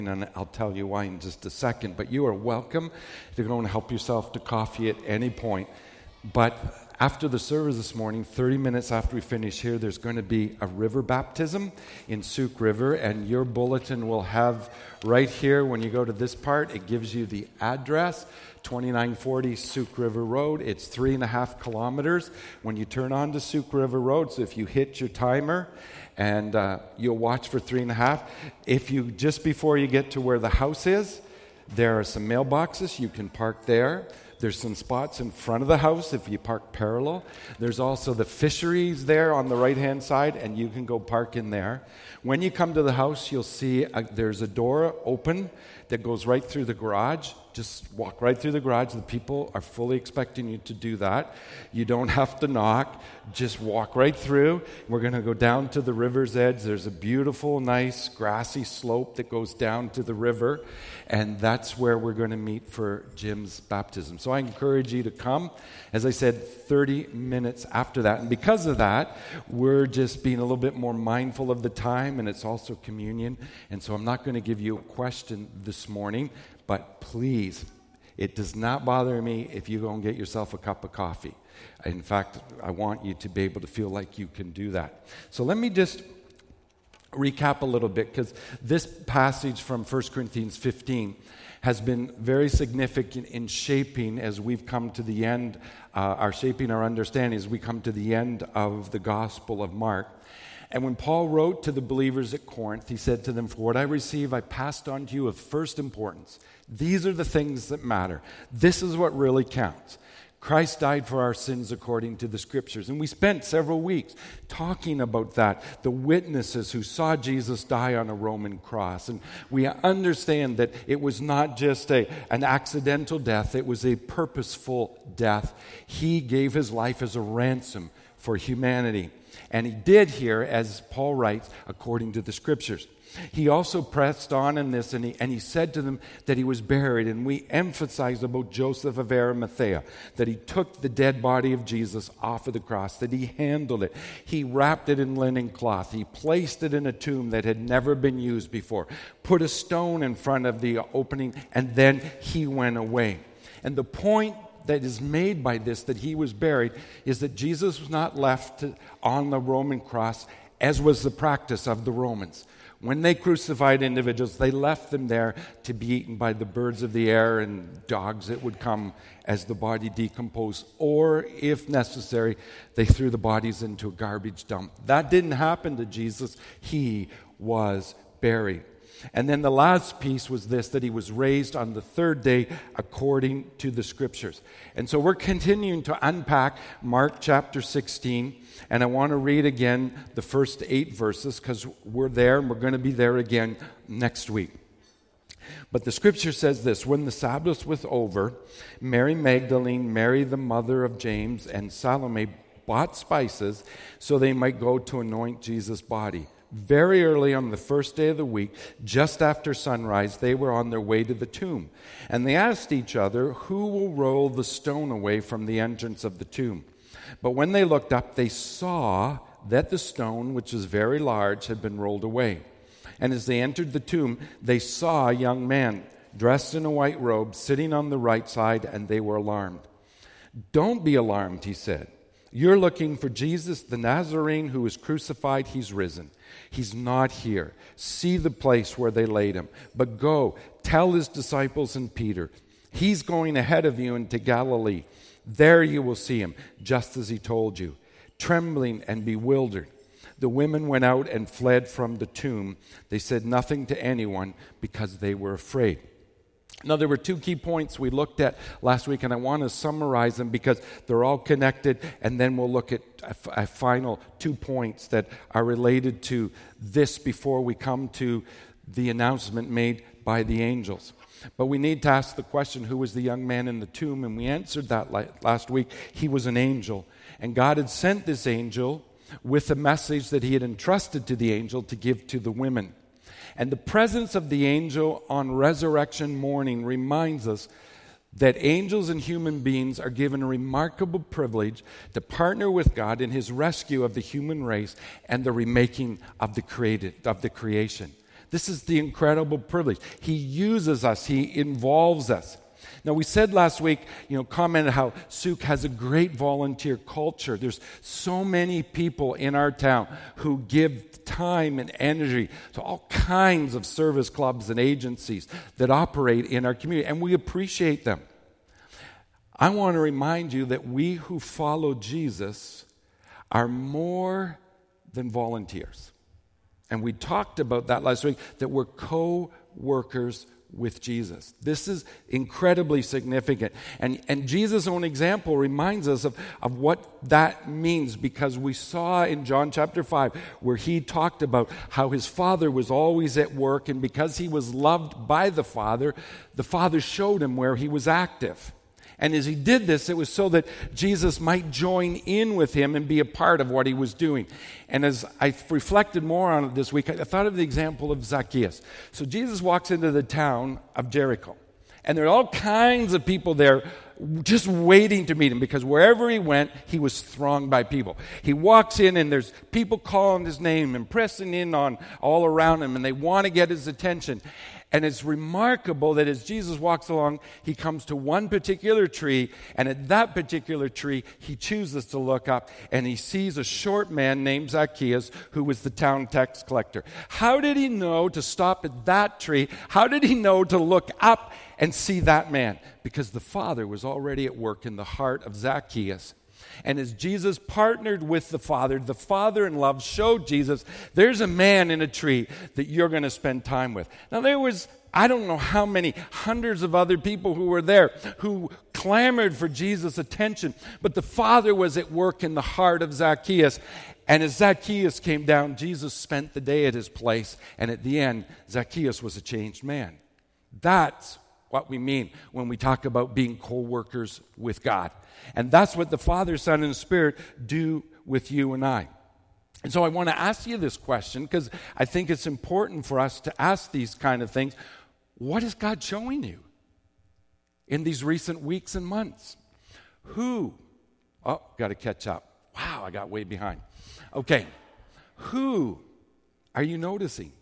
And I'll tell you why in just a second. But you are welcome to go and help yourself to coffee at any point. But after the service this morning, 30 minutes after we finish here, there's going to be a river baptism in Souk River. And your bulletin will have right here, when you go to this part, it gives you the address, 2940 Souk River Road. It's 3.5 kilometers when you turn on to Souk River Road. So if you hit your timer, and you'll watch for 3.5. If you, just before you get to where the house is, there are some mailboxes. You can park there. There's some spots in front of the house if you park parallel. There's also the fisheries there on the right-hand side, and you can go park in there. When you come to the house, you'll see there's a door open that goes right through the garage. Just walk right through the garage. The people are fully expecting you to do that. You don't have to knock. Just walk right through. We're going to go down to the river's edge. There's a beautiful, nice, grassy slope that goes down to the river, and that's where we're going to meet for Jim's baptism. So I encourage you to come. As I said, 30 minutes after that. And because of that, we're just being a little bit more mindful of the time, and it's also communion. And so I'm not going to give you a question this morning, but please, it does not bother me if you go and get yourself a cup of coffee. In fact, I want you to be able to feel like you can do that. So let me just recap a little bit, because this passage from 1 Corinthians 15 has been very significant in shaping as we've come to the end, shaping our understanding as we come to the end of the Gospel of Mark. And when Paul wrote to the believers at Corinth, he said to them, "For what I received, I passed on to you of first importance. These are the things that matter. This is what really counts. Christ died for our sins according to the Scriptures." And we spent several weeks talking about that, the witnesses who saw Jesus die on a Roman cross. And we understand that it was not just an accidental death, it was a purposeful death. He gave his life as a ransom for humanity. And he did here, as Paul writes, according to the Scriptures. He also pressed on in this, and he said to them that he was buried. And we emphasized about Joseph of Arimathea, that he took the dead body of Jesus off of the cross, that he handled it. He wrapped it in linen cloth. He placed it in a tomb that had never been used before, put a stone in front of the opening, and then he went away. And the point that is made by this, that he was buried, is that Jesus was not left on the Roman cross, as was the practice of the Romans. When they crucified individuals, they left them there to be eaten by the birds of the air and dogs that would come as the body decomposed. Or, if necessary, they threw the bodies into a garbage dump. That didn't happen to Jesus. He was buried. And then the last piece was this, that he was raised on the third day according to the Scriptures. And so we're continuing to unpack Mark chapter 16. And I want to read again the first 8 verses, because we're there and we're going to be there again next week. But the Scripture says this: "When the Sabbath was over, Mary Magdalene, Mary the mother of James, and Salome bought spices so they might go to anoint Jesus' body. Very early on the first day of the week, just after sunrise, they were on their way to the tomb. And they asked each other, 'Who will roll the stone away from the entrance of the tomb?' But when they looked up, they saw that the stone, which was very large, had been rolled away. And as they entered the tomb, they saw a young man dressed in a white robe sitting on the right side, and they were alarmed. 'Don't be alarmed,' he said. 'You're looking for Jesus, the Nazarene, who was crucified. He's risen. He's not here. See the place where they laid him. But go, tell his disciples and Peter, he's going ahead of you into Galilee. There you will see him, just as he told you.' Trembling and bewildered, the women went out and fled from the tomb. They said nothing to anyone because they were afraid." Now, there were 2 key points we looked at last week, and I want to summarize them because they're all connected, and then we'll look at a final 2 points that are related to this before we come to the announcement made by the angels. But we need to ask the question, who was the young man in the tomb? And we answered that last week. He was an angel, and God had sent this angel with a message that he had entrusted to the angel to give to the women. And the presence of the angel on resurrection morning reminds us that angels and human beings are given a remarkable privilege to partner with God in his rescue of the human race and the remaking of the creation. This is the incredible privilege. He uses us. He involves us. Now, we said last week, commented how Souk has a great volunteer culture. There's so many people in our town who give time and energy to all kinds of service clubs and agencies that operate in our community, and we appreciate them. I want to remind you that we who follow Jesus are more than volunteers. And we talked about that last week, that we're co-workers with Jesus. This is incredibly significant. And Jesus' own example reminds us of what that means, because we saw in John chapter 5 where he talked about how his Father was always at work, and because he was loved by the Father showed him where he was active. And as he did this, it was so that Jesus might join in with him and be a part of what he was doing. And as I reflected more on it this week, I thought of the example of Zacchaeus. So Jesus walks into the town of Jericho, and there are all kinds of people there just waiting to meet him, because wherever he went, he was thronged by people. He walks in, and there's people calling his name and pressing in on all around him, and they want to get his attention. And it's remarkable that as Jesus walks along, he comes to one particular tree, and at that particular tree, he chooses to look up, and he sees a short man named Zacchaeus, who was the town tax collector. How did he know to stop at that tree? How did he know to look up and see that man? Because the Father was already at work in the heart of Zacchaeus. And as Jesus partnered with the Father in love showed Jesus, there's a man in a tree that you're going to spend time with. Now, there was, I don't know how many hundreds of other people who were there who clamored for Jesus' attention, but the Father was at work in the heart of Zacchaeus. And as Zacchaeus came down, Jesus spent the day at his place, and at the end, Zacchaeus was a changed man. That's what we mean when we talk about being co-workers with God. And that's what the Father, Son, and Spirit do with you and I. And so I want to ask you this question, because I think it's important for us to ask these kind of things. What is God showing you in these recent weeks and months? Got to catch up. Wow, I got way behind. Okay, who are you noticing?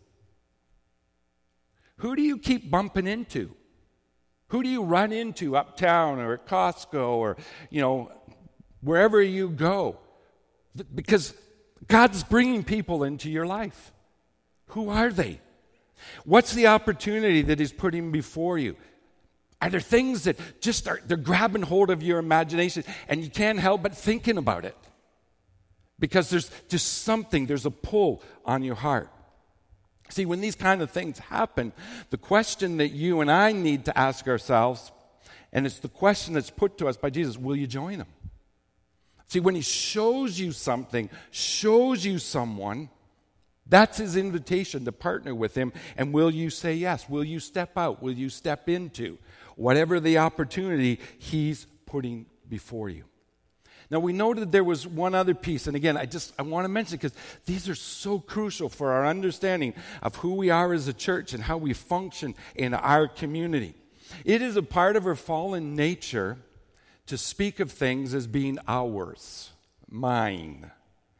Who do you keep bumping into? Who do you run into uptown or at Costco or, wherever you go? Because God's bringing people into your life. Who are they? What's the opportunity that He's putting before you? Are there things that they're grabbing hold of your imagination and you can't help but thinking about it? Because there's just there's a pull on your heart. See, when these kind of things happen, the question that you and I need to ask ourselves, and it's the question that's put to us by Jesus, will you join Him? See, when He shows you something, shows you someone, that's His invitation to partner with Him. And will you say yes? Will you step out? Will you step into whatever the opportunity He's putting before you? Now, we noted there was one other piece, and again, I want to mention it because these are so crucial for our understanding of who we are as a church and how we function in our community. It is a part of our fallen nature to speak of things as being ours, mine.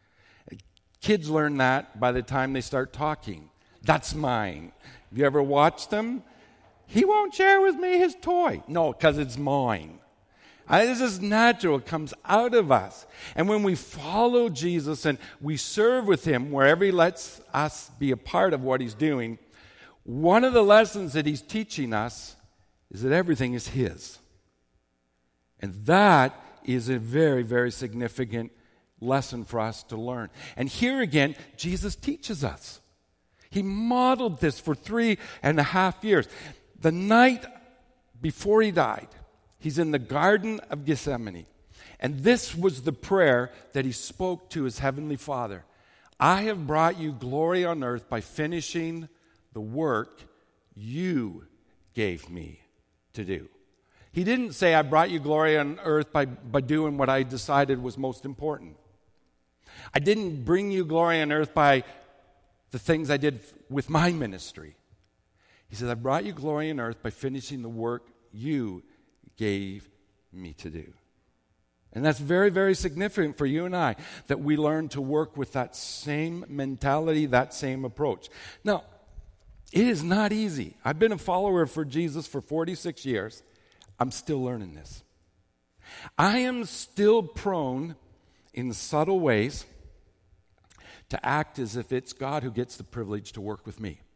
Kids learn that by the time they start talking. That's mine. Have you ever watched them? He won't share with me his toy. No, because it's mine. This is natural. It comes out of us. And when we follow Jesus and we serve with Him wherever He lets us be a part of what He's doing, one of the lessons that He's teaching us is that everything is His. And that is a very, very significant lesson for us to learn. And here again, Jesus teaches us. He modeled this for 3.5 years. The night before He died, He's in the Garden of Gethsemane. And this was the prayer that He spoke to His Heavenly Father. I have brought you glory on earth by finishing the work you gave me to do. He didn't say, I brought you glory on earth by doing what I decided was most important. I didn't bring you glory on earth by the things I did with my ministry. He says, I brought you glory on earth by finishing the work you gave me to do. And that's very, very significant for you and I, that we learn to work with that same mentality, that same approach. Now, It is not easy. I've been a follower for Jesus for 46 years. I'm still learning this. I am still prone in subtle ways to act as if it's God who gets the privilege to work with me.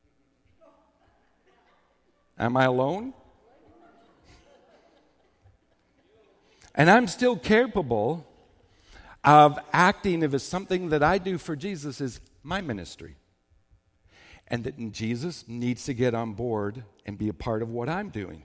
Am I alone? And I'm still capable of acting if it's something that I do for Jesus is my ministry. And that Jesus needs to get on board and be a part of what I'm doing.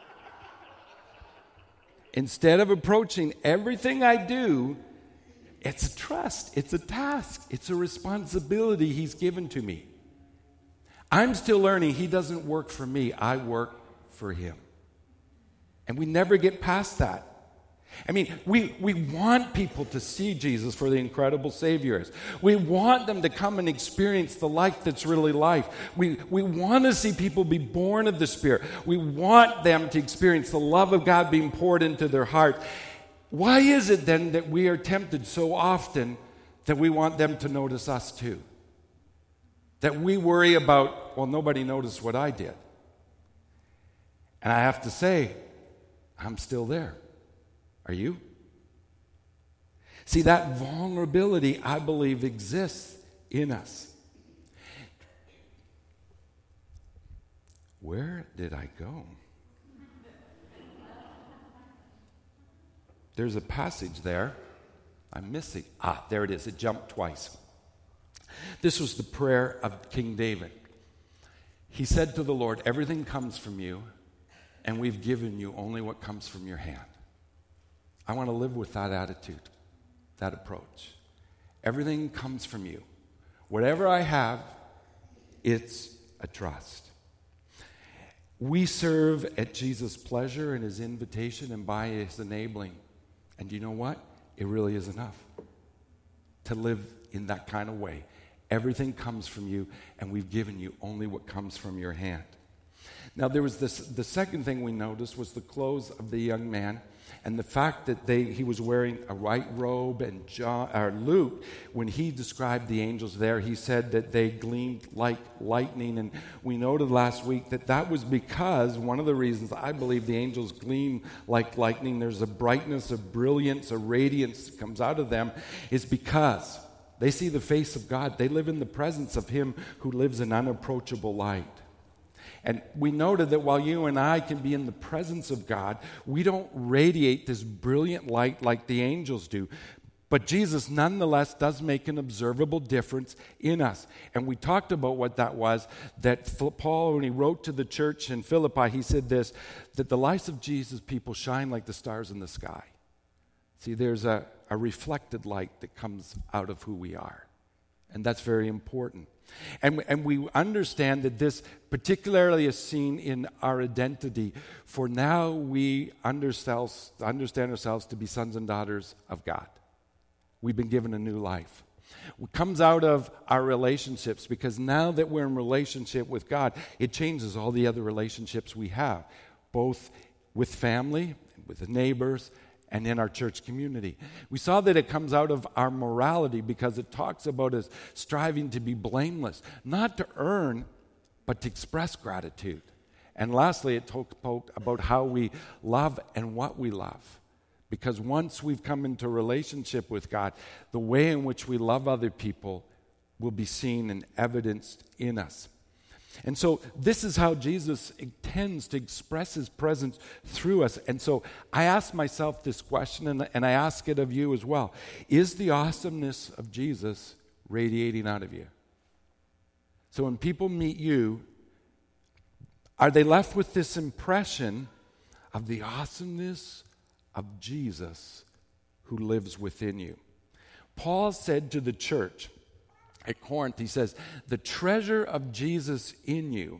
Instead of approaching everything I do, it's a trust, it's a task, it's a responsibility He's given to me. I'm still learning He doesn't work for me, I work for Him. And we never get past that. I mean, we want people to see Jesus for the incredible Savior is. We want them to come and experience the life that's really life. We want to see people be born of the Spirit. We want them to experience the love of God being poured into their heart. Why is it then that we are tempted so often that we want them to notice us too? That we worry about, well, nobody noticed what I did. And I have to say, I'm still there. Are you? See, that vulnerability, I believe, exists in us. Where did I go? There's a passage there. I'm missing. There it is. It jumped twice. This was the prayer of King David. He said to the Lord, everything comes from you, and we've given you only what comes from your hand. I want to live with that attitude, that approach. Everything comes from you. Whatever I have, it's a trust. We serve at Jesus' pleasure and His invitation and by His enabling. And you know what? It really is enough to live in that kind of way. Everything comes from you, and we've given you only what comes from your hand. Now, there was the second thing we noticed was the clothes of the young man. And the fact that he was wearing a white robe, and Luke, when he described the angels there, he said that they gleamed like lightning. And we noted last week that was because one of the reasons I believe the angels gleam like lightning, there's a brightness, a brilliance, a radiance that comes out of them, is because they see the face of God. They live in the presence of Him who lives in unapproachable light. And we noted that while you and I can be in the presence of God, we don't radiate this brilliant light like the angels do. But Jesus nonetheless does make an observable difference in us. And we talked about what that was, that Paul, when he wrote to the church in Philippi, he said this, that the lives of Jesus people shine like the stars in the sky. See, there's a reflected light that comes out of who we are. And that's very important. And we understand that this particularly is seen in our identity, for now we understand ourselves to be sons and daughters of God. We've been given a new life. It comes out of our relationships, because now that we're in relationship with God, it changes all the other relationships we have, both with family, with the neighbors, and in our church community. We saw that it comes out of our morality, because it talks about us striving to be blameless, not to earn, but to express gratitude. And lastly, it talks about how we love and what we love. Because once we've come into relationship with God, the way in which we love other people will be seen and evidenced in us. And so this is how Jesus intends to express His presence through us. And so I ask myself this question, and I ask it of you as well. Is the awesomeness of Jesus radiating out of you? So when people meet you, are they left with this impression of the awesomeness of Jesus who lives within you? Paul said to the church at Corinth, he says, the treasure of Jesus in you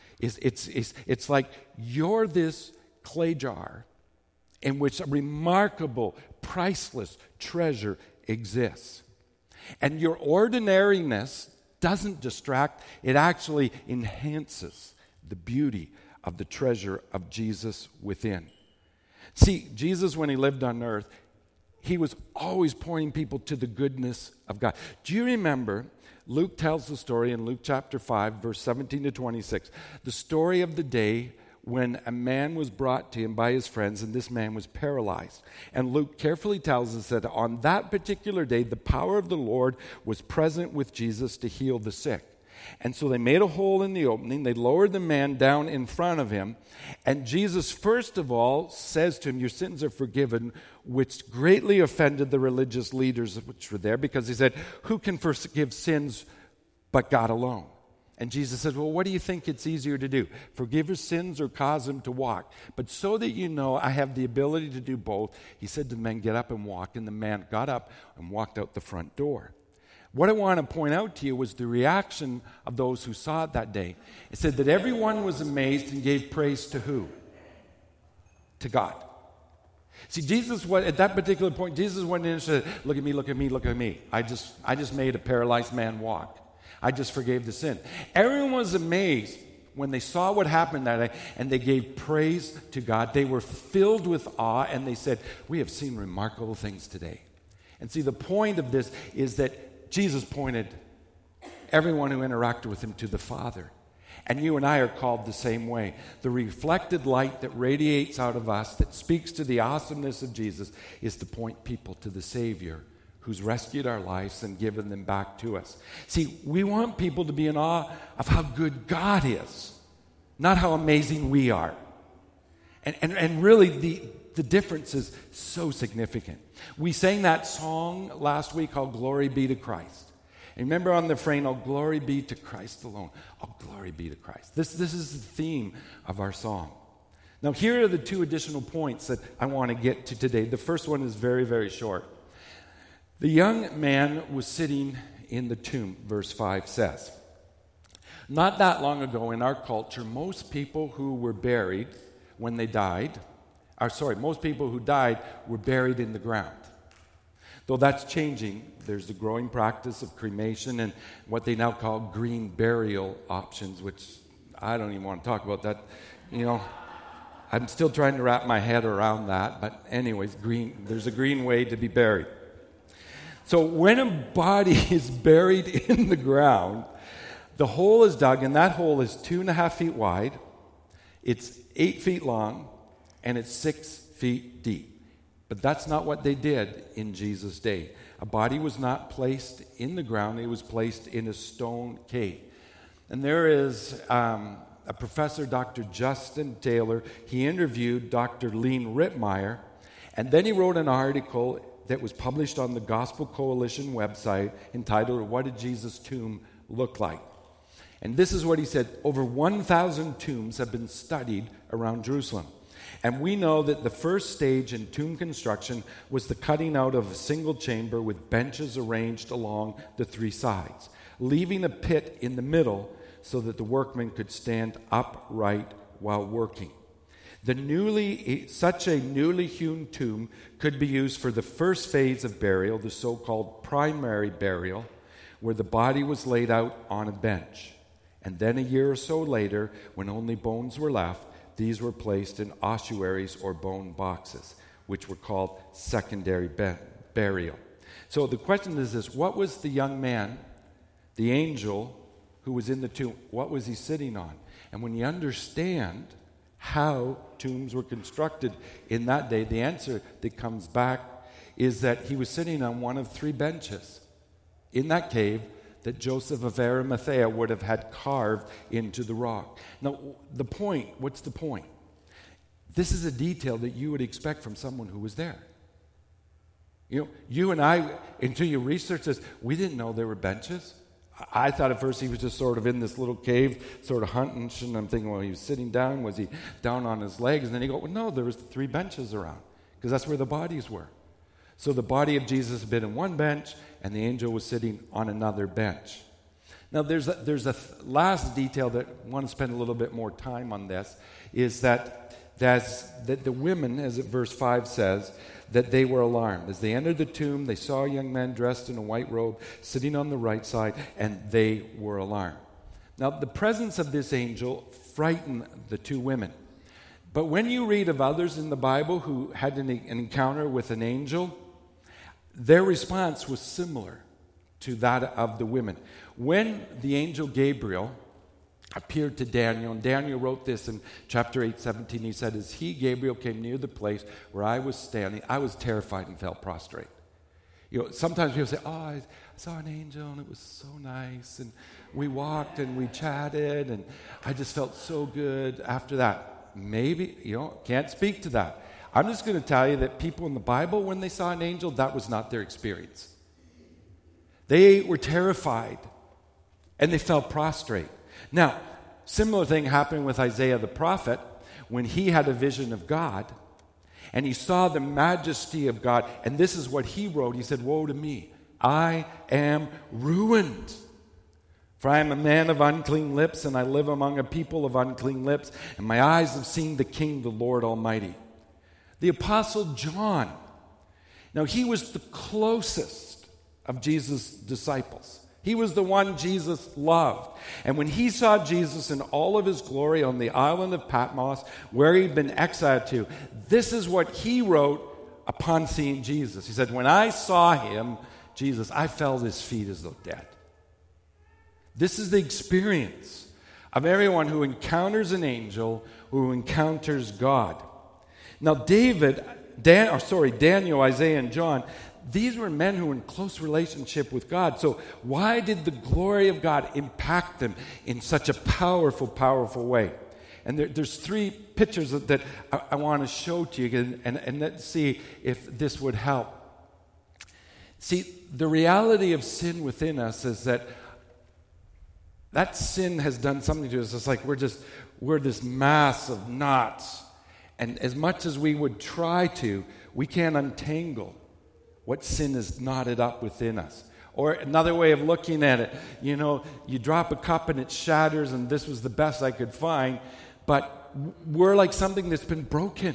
it's like you're this clay jar in which a remarkable, priceless treasure exists. And your ordinariness doesn't distract, it actually enhances the beauty of the treasure of Jesus within. See, Jesus, when He lived on earth, he was always pointing people to the goodness of God. Do you remember, Luke tells the story in Luke chapter 5, verse 17 to 26, the story of the day when a man was brought to him by his friends, and this man was paralyzed. And Luke carefully tells us that on that particular day, the power of the Lord was present with Jesus to heal the sick. And so they made a hole in the opening. They lowered the man down in front of him. And Jesus, first of all, says to him, your sins are forgiven, which greatly offended the religious leaders which were there, because he said, who can forgive sins but God alone? And Jesus says, well, what do you think it's easier to do? Forgive his sins or cause him to walk? But so that you know I have the ability to do both, he said to the man, get up and walk. And the man got up and walked out the front door. What I want to point out to you was the reaction of those who saw it that day. It said that everyone was amazed and gave praise to who? To God. See, Jesus, at that particular point, Jesus went in and said, look at me, look at me, look at me. I just made a paralyzed man walk. I just forgave the sin. Everyone was amazed when they saw what happened that day, and they gave praise to God. They were filled with awe, and they said, we have seen remarkable things today. And see, the point of this is that Jesus pointed everyone who interacted with him to the Father. And you and I are called the same way. The reflected light that radiates out of us, that speaks to the awesomeness of Jesus, is to point people to the Savior who's rescued our lives and given them back to us. See, we want people to be in awe of how good God is, not how amazing we are. And really, the difference is so significant. We sang that song last week called Glory Be to Christ. And remember on the refrain, oh, glory be to Christ alone. Oh, glory be to Christ. This is the theme of our song. Now, here are the two additional points that I want to get to today. The first one is very, very short. The young man was sitting in the tomb, verse 5 says. Not that long ago in our culture, most people who were buried when they died, most people who died were buried in the ground. Though that's changing, there's the growing practice of cremation and what they now call green burial options, which I don't even want to talk about that. I'm still trying to wrap my head around that. But anyways, there's a green way to be buried. So when a body is buried in the ground, the hole is dug, and that hole is 2.5 feet wide, it's 8 feet long, and it's 6 feet deep. But that's not what they did in Jesus' day. A body was not placed in the ground, it was placed in a stone cave. And there is a professor, Dr. Justin Taylor. He interviewed Dr. Lean Rittmeyer, and then he wrote an article that was published on the Gospel Coalition website entitled, What Did Jesus' Tomb Look Like? And this is what he said. Over 1,000 tombs have been studied around Jerusalem. And we know that the first stage in tomb construction was the cutting out of a single chamber with benches arranged along the three sides, leaving a pit in the middle so that the workmen could stand upright while working. Such a newly hewn tomb could be used for the first phase of burial, the so-called primary burial, where the body was laid out on a bench. And then a year or so later, when only bones were left, these were placed in ossuaries or bone boxes, which were called secondary burial. So the question is this: what was the young man, the angel who was in the tomb, what was he sitting on? And when you understand how tombs were constructed in that day, the answer that comes back is that he was sitting on one of 3 benches in that cave that Joseph of Arimathea would have had carved into the rock. Now, what's the point? This is a detail that you would expect from someone who was there. You and I, until you research this, we didn't know there were benches. I thought at first he was just sort of in this little cave, sort of hunting, and I'm thinking, well, he was sitting down, was he down on his legs? And then you go, well, no, there was 3 benches around, because that's where the bodies were. So the body of Jesus had been in one bench, and the angel was sitting on another bench. Now, there's a last detail that I want to spend a little bit more time on this, is that the women, as verse 5 says, that they were alarmed. As they entered the tomb, they saw a young man dressed in a white robe sitting on the right side, and they were alarmed. Now, the presence of this angel frightened the 2 women. But when you read of others in the Bible who had an encounter with an angel, their response was similar to that of the women. When the angel Gabriel appeared to Daniel, and Daniel wrote this in chapter 8:17, he said, as he, Gabriel, came near the place where I was standing, I was terrified and fell prostrate. Sometimes people say, I saw an angel and it was so nice, and we walked and we chatted and I just felt so good after that. Maybe, can't speak to that. I'm just going to tell you that people in the Bible, when they saw an angel, that was not their experience. They were terrified and they fell prostrate. Now, similar thing happened with Isaiah the prophet when he had a vision of God and he saw the majesty of God. And this is what he wrote. He said, woe to me, I am ruined. For I am a man of unclean lips, and I live among a people of unclean lips, and my eyes have seen the King, the Lord Almighty. The Apostle John. Now, he was the closest of Jesus' disciples. He was the one Jesus loved. And when he saw Jesus in all of his glory on the island of Patmos, where he'd been exiled to, this is what he wrote upon seeing Jesus. He said, when I saw him, Jesus, I fell at his feet as though dead. This is the experience of everyone who encounters an angel, who encounters God. Now, Daniel, Isaiah, and John, these were men who were in close relationship with God. So why did the glory of God impact them in such a powerful, powerful way? And there's three pictures that I want to show to you, and let's see if this would help. See, the reality of sin within us is that sin has done something to us. It's like we're this mass of knots. And as much as we would try to, we can't untangle what sin has knotted up within us. Or another way of looking at it, you drop a cup and it shatters, and this was the best I could find, but we're like something that's been broken.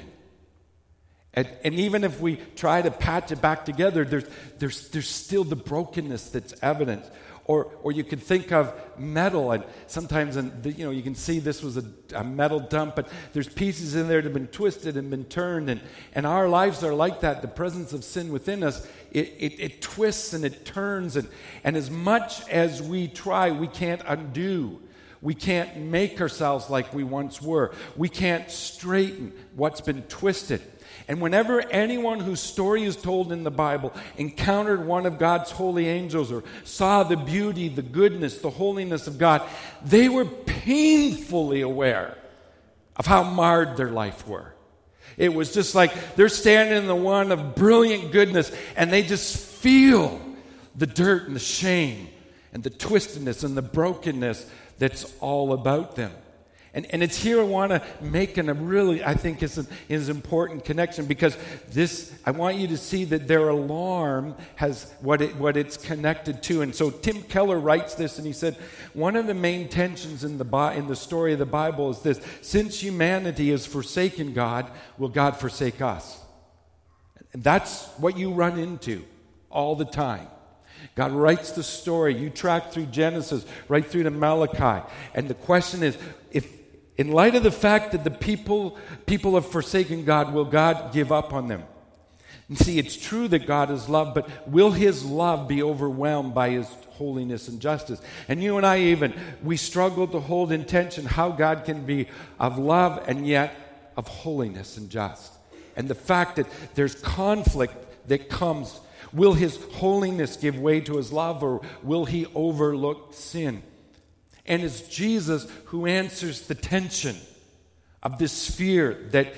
And even if we try to patch it back together, there's still the brokenness that's evident. Or you could think of metal, and sometimes you can see this was a metal dump, but there's pieces in there that have been twisted and been turned, and our lives are like that. The presence of sin within us, it twists and it turns, and as much as we try, we can't undo. We can't make ourselves like we once were. We can't straighten what's been twisted. And whenever anyone whose story is told in the Bible encountered one of God's holy angels or saw the beauty, the goodness, the holiness of God, they were painfully aware of how marred their life were. It was just like they're standing in the one of brilliant goodness, and they just feel the dirt and the shame and the twistedness and the brokenness that's all about them. And it's here I want to make I think is an important connection, because I want you to see that their alarm has what it's connected to. And so Tim Keller writes this, and he said, one of the main tensions in the story of the Bible is this: since humanity has forsaken God, will God forsake us? And that's what you run into all the time. God writes the story. You track through Genesis, right through to Malachi. And the question is, in light of the fact that the people have forsaken God, will God give up on them? And see, it's true that God is love, but will his love be overwhelmed by his holiness and justice? And you and I we struggle to hold in tension how God can be of love and yet of holiness and just. And the fact that there's conflict that comes. Will his holiness give way to his love, or will he overlook sin? And it's Jesus who answers the tension of this sphere that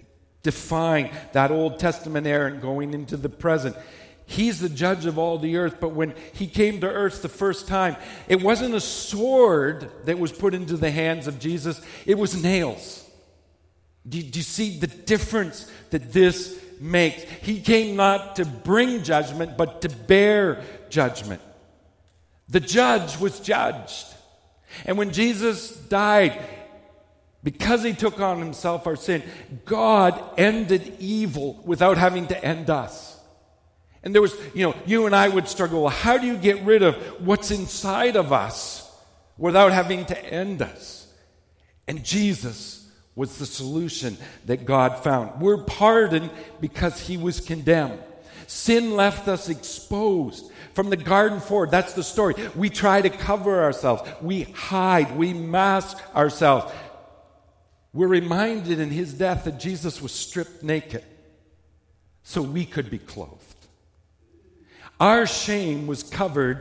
defined that Old Testament era and going into the present. He's the judge of all the earth, but when he came to earth the first time, it wasn't a sword that was put into the hands of Jesus, it was nails. Do you see the difference that this makes? He came not to bring judgment, but to bear judgment. The judge was judged. And when Jesus died, because he took on himself our sin, God ended evil without having to end us. And there was, you and I would struggle, well, how do you get rid of what's inside of us without having to end us? And Jesus was the solution that God found. We're pardoned because he was condemned. Sin left us exposed. From the garden forward, that's the story. We try to cover ourselves. We hide. We mask ourselves. We're reminded in his death that Jesus was stripped naked so we could be clothed. Our shame was covered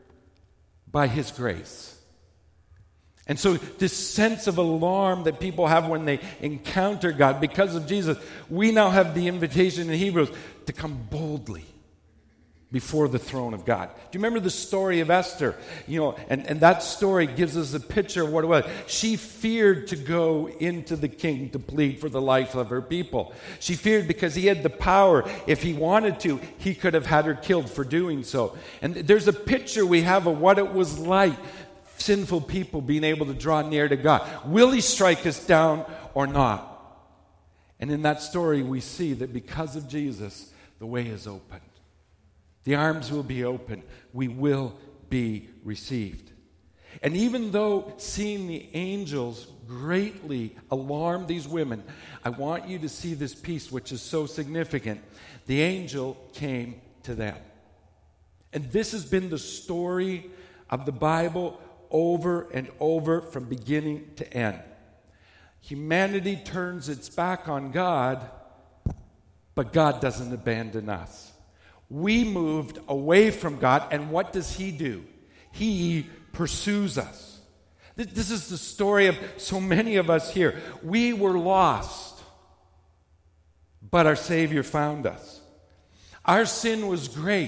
by his grace. And so this sense of alarm that people have when they encounter God because of Jesus, we now have the invitation in Hebrews to come boldly before the throne of God. Do you remember the story of Esther? And that story gives us a picture of what it was. She feared to go into the king to plead for the life of her people. She feared because he had the power. If he wanted to, he could have had her killed for doing so. And there's a picture we have of what it was like, sinful people being able to draw near to God. Will he strike us down or not? And in that story, we see that because of Jesus, the way is opened. The arms will be open. We will be received. And even though seeing the angels greatly alarmed these women, I want you to see this piece, which is so significant. The angel came to them. And this has been the story of the Bible over and over from beginning to end. Humanity turns its back on God, but God doesn't abandon us. We moved away from God, and what does he do? He pursues us. This is the story of so many of us here. We were lost, but our Savior found us. Our sin was great,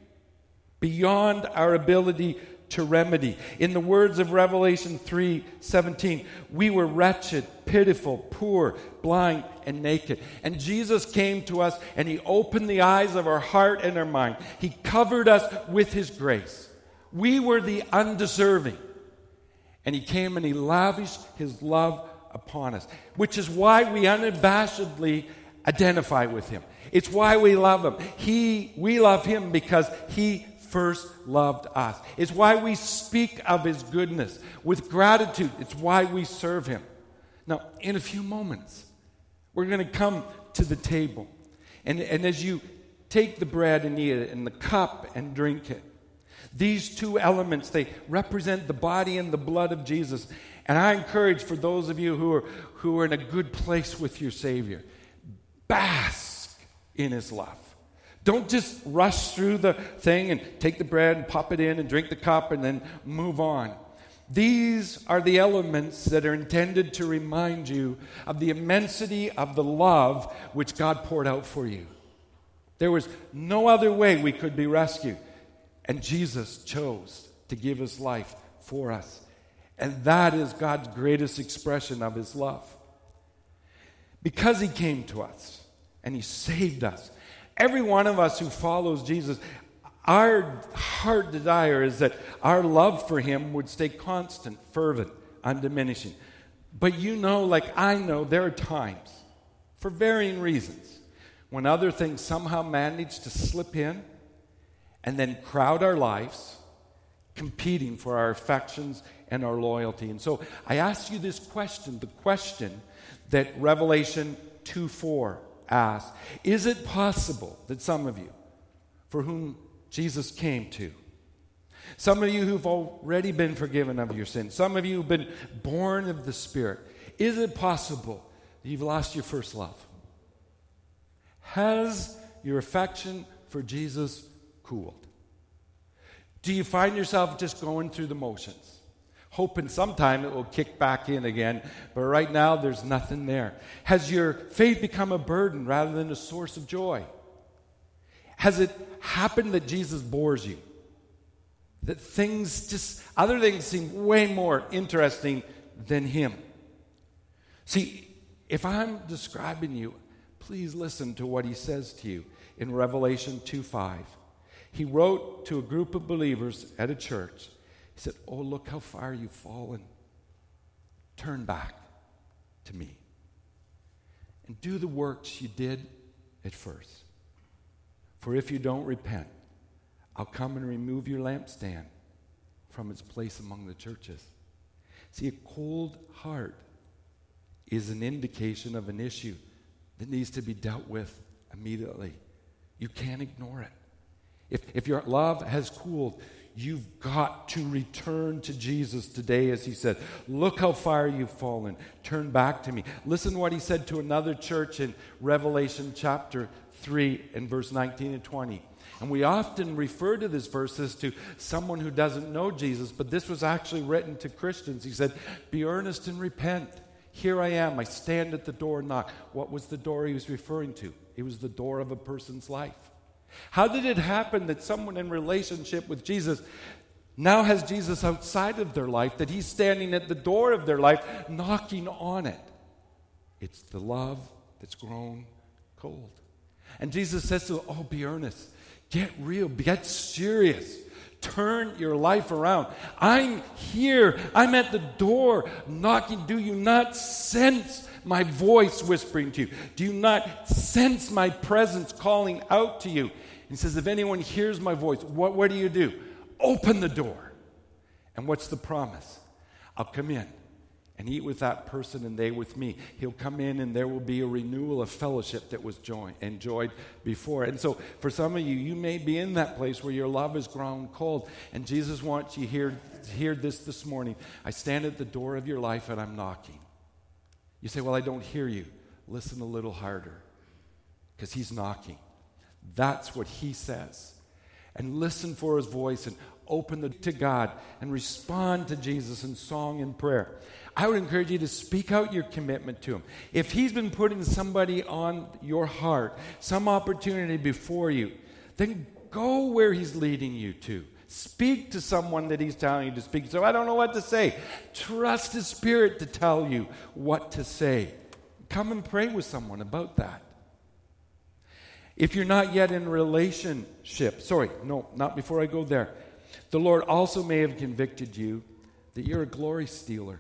beyond our ability to remedy. In the words of Revelation 3:17, we were wretched, pitiful, poor, blind, and naked. And Jesus came to us and he opened the eyes of our heart and our mind. He covered us with his grace. We were the undeserving. And he came and he lavished his love upon us, which is why we unabashedly identify with him. It's why we love him. We love him because he first loved us. It's why we speak of his goodness with gratitude. It's why we serve him. Now, in a few moments, we're going to come to the table. And as you take the bread and eat it, and the cup and drink it, these two elements, they represent the body and the blood of Jesus. And I encourage for those of you who are in a good place with your Savior, bask in his love. Don't just rush through the thing and take the bread and pop it in and drink the cup and then move on. These are the elements that are intended to remind you of the immensity of the love which God poured out for you. There was no other way we could be rescued. And Jesus chose to give his life for us. And that is God's greatest expression of his love. Because he came to us and he saved us. Every one of us who follows Jesus, our heart desire is that our love for him would stay constant, fervent, undiminishing. But like I know, there are times, for varying reasons, when other things somehow manage to slip in and then crowd our lives, competing for our affections and our loyalty. And so I ask you this question, the question that Revelation 2:4 asks. Is it possible that some of you, for whom Jesus came to, some of you who've already been forgiven of your sins, some of you who've been born of the Spirit, is it possible that you've lost your first love? Has your affection for Jesus cooled? Do you find yourself just going through the motions, hoping sometime it will kick back in again, but right now there's nothing there? Has your faith become a burden rather than a source of joy? Has it happened that Jesus bores you? That other things seem way more interesting than him? See, if I'm describing you, please listen to what he says to you in Revelation 2:5. He wrote to a group of believers at a church. He said, "Oh, look how far you've fallen. Turn back to me and do the works you did at first. For if you don't repent, I'll come and remove your lampstand from its place among the churches." See, a cold heart is an indication of an issue that needs to be dealt with immediately. You can't ignore it. If your love has cooled, you've got to return to Jesus today, as he said, look how far you've fallen. Turn back to me. Listen to what he said to another church in Revelation chapter 3 and verse 19 and 20. And we often refer to this verse as to someone who doesn't know Jesus, but this was actually written to Christians. He said, be earnest and repent. Here I am. I stand at the door and knock. What was the door he was referring to? It was the door of a person's life. How did it happen that someone in relationship with Jesus now has Jesus outside of their life, that he's standing at the door of their life, knocking on it? It's the love that's grown cold. And Jesus says to them, oh, be earnest. Get real. Get serious. Turn your life around. I'm here. I'm at the door knocking. Do you not sense my voice whispering to you? Do you not sense my presence calling out to you? He says, if anyone hears my voice, what do? Open the door. And what's the promise? I'll come in and eat with that person and they with me. He'll come in and there will be a renewal of fellowship that was enjoyed before. And so for some of you, you may be in that place where your love has grown cold. And Jesus wants you to hear this morning. I stand at the door of your life and I'm knocking. You say, well, I don't hear you. Listen a little harder, because he's knocking. That's what he says. And listen for his voice and open to God and respond to Jesus in song and prayer. I would encourage you to speak out your commitment to him. If he's been putting somebody on your heart, some opportunity before you, then go where he's leading you to. Speak to someone that he's telling you to speak. So I don't know what to say. Trust his Spirit to tell you what to say. Come and pray with someone about that. If you're not yet in a relationship, not before I go there. The Lord also may have convicted you that you're a glory stealer.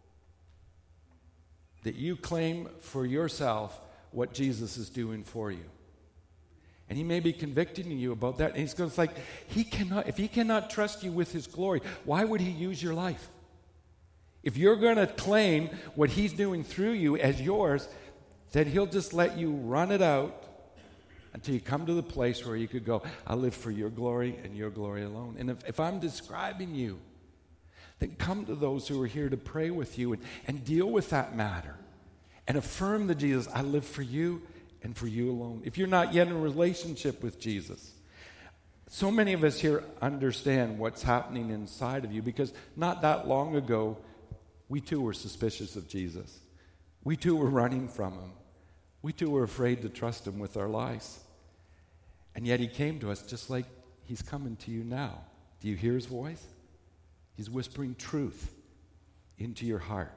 That you claim for yourself what Jesus is doing for you. And he may be convicting you about that. And he's going to like, if he cannot trust you with his glory, why would he use your life? If you're going to claim what he's doing through you as yours, then he'll just let you run it out until you come to the place where you could go, I live for your glory and your glory alone. And if I'm describing you, then come to those who are here to pray with you and deal with that matter. And affirm to Jesus, I live for you and for you alone. If you're not yet in a relationship with Jesus, so many of us here understand what's happening inside of you, because not that long ago, we too were suspicious of Jesus. We too were running from him. We too were afraid to trust him with our lives. And yet he came to us just like he's coming to you now. Do you hear his voice? He's whispering truth into your heart.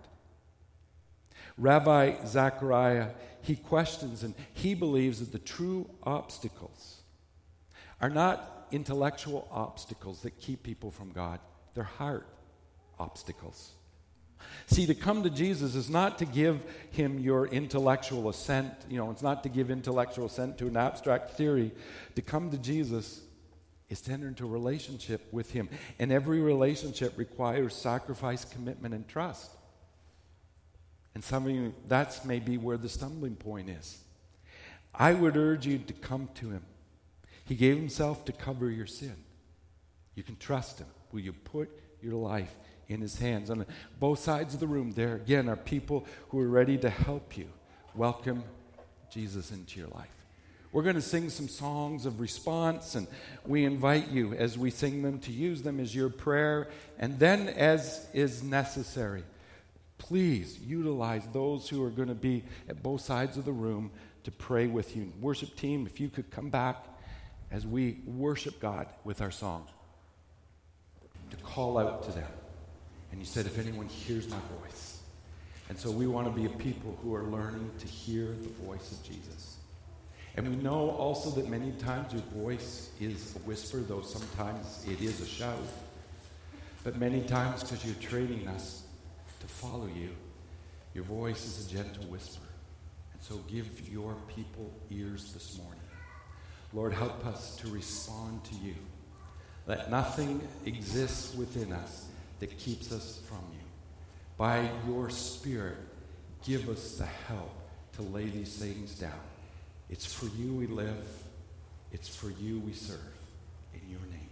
Rabbi Zechariah, he questions and he believes that the true obstacles are not intellectual obstacles that keep people from God. They're heart obstacles. See, to come to Jesus is not to give him your intellectual assent. It's not to give intellectual assent to an abstract theory. To come to Jesus is to enter into a relationship with him. And every relationship requires sacrifice, commitment, and trust. And some of you, that's maybe where the stumbling point is. I would urge you to come to him. He gave himself to cover your sin. You can trust him. Will you put your life in his hands? On both sides of the room, there again are people who are ready to help you welcome Jesus into your life. We're going to sing some songs of response, and we invite you as we sing them to use them as your prayer, and then as is necessary, please utilize those who are going to be at both sides of the room to pray with you. Worship team, if you could come back as we worship God with our song, to call out to them. And you said, if anyone hears my voice. And so we want to be a people who are learning to hear the voice of Jesus. And we know also that many times your voice is a whisper, though sometimes it is a shout. But many times, because you're training us to follow you, your voice is a gentle whisper. And so give your people ears this morning. Lord, help us to respond to you. Let nothing exist within us that keeps us from you. By your Spirit, give us the help to lay these things down. It's for you we live. It's for you we serve. In your name,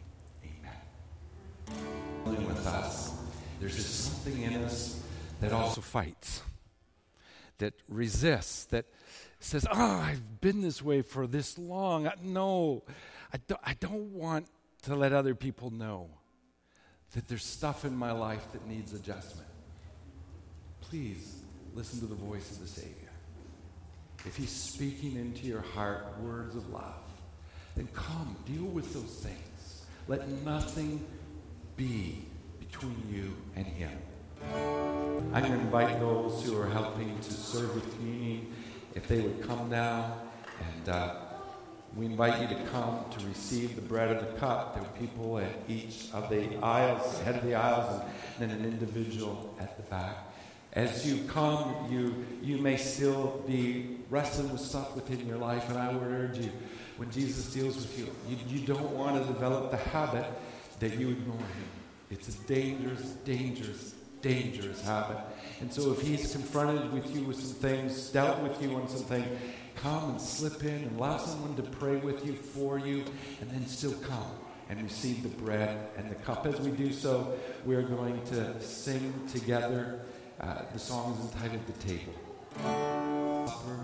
amen. With us, there's just something in us that also fights, that resists, that says, I've been this way for this long. No, I don't want to let other people know that there's stuff in my life that needs adjustment. Please listen to the voice of the Savior. If he's speaking into your heart words of love, then come, deal with those things. Let nothing be between you and him. I'm going to invite those who are helping to serve with communion, if they would come now, and we invite you to come to receive the bread and the cup. There are people at each of the aisles, head of the aisles, and then an individual at the back. As you come, you may still be wrestling with stuff within your life, and I would urge you, when Jesus deals with you, you don't want to develop the habit that you ignore him. It's a dangerous, dangerous, dangerous habit. And so if he's confronted with you with some things, dealt with you on some things, come and slip in and allow someone to pray with you, for you, and then still come and receive the bread and the cup. As we do so, we're going to sing together. The song is entitled The Table. Supper,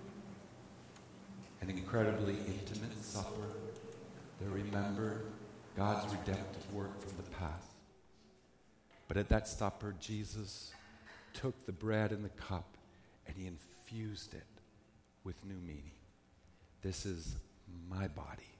an incredibly intimate supper that remember God's redemptive work from the past. But at that supper, Jesus took the bread and the cup and he infused it with new meaning. This is my body.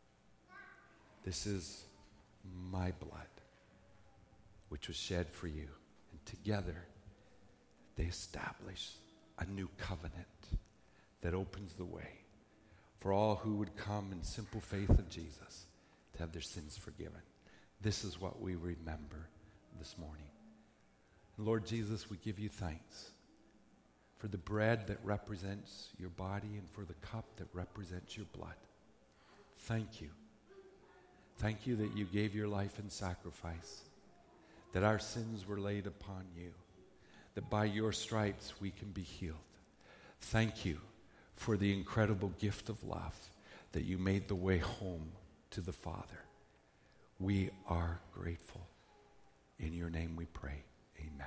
This is my blood, which was shed for you. And together, they establish a new covenant that opens the way for all who would come in simple faith of Jesus to have their sins forgiven. This is what we remember this morning. Lord Jesus, we give you thanks for the bread that represents your body and for the cup that represents your blood. Thank you. Thank you that you gave your life in sacrifice, that our sins were laid upon you, that by your stripes we can be healed. Thank you for the incredible gift of love that you made the way home to the Father. We are grateful. In your name we pray. Amen.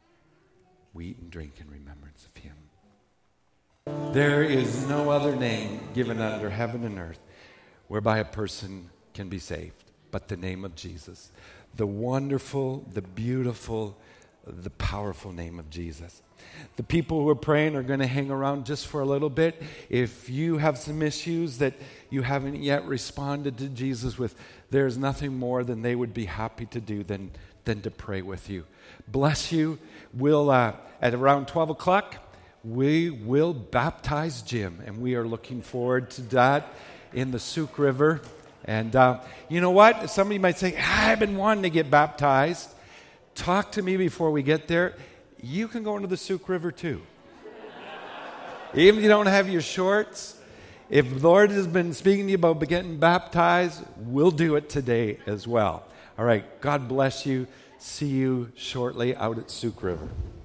We eat and drink in remembrance of him. There is no other name given under heaven and earth whereby a person can be saved but the name of Jesus. The wonderful, the beautiful, the powerful name of Jesus. The people who are praying are going to hang around just for a little bit. If you have some issues that you haven't yet responded to Jesus with, there's nothing more than they would be happy to do than to pray with you. Bless you. We'll, at around 12 o'clock, we will baptize Jim, and we are looking forward to that in the Souk River. And you know what? Somebody might say, I've been wanting to get baptized. Talk to me before we get there. You can go into the Souk River too. Even if you don't have your shorts, if the Lord has been speaking to you about getting baptized, we'll do it today as well. All right, God bless you. See you shortly out at Souk River.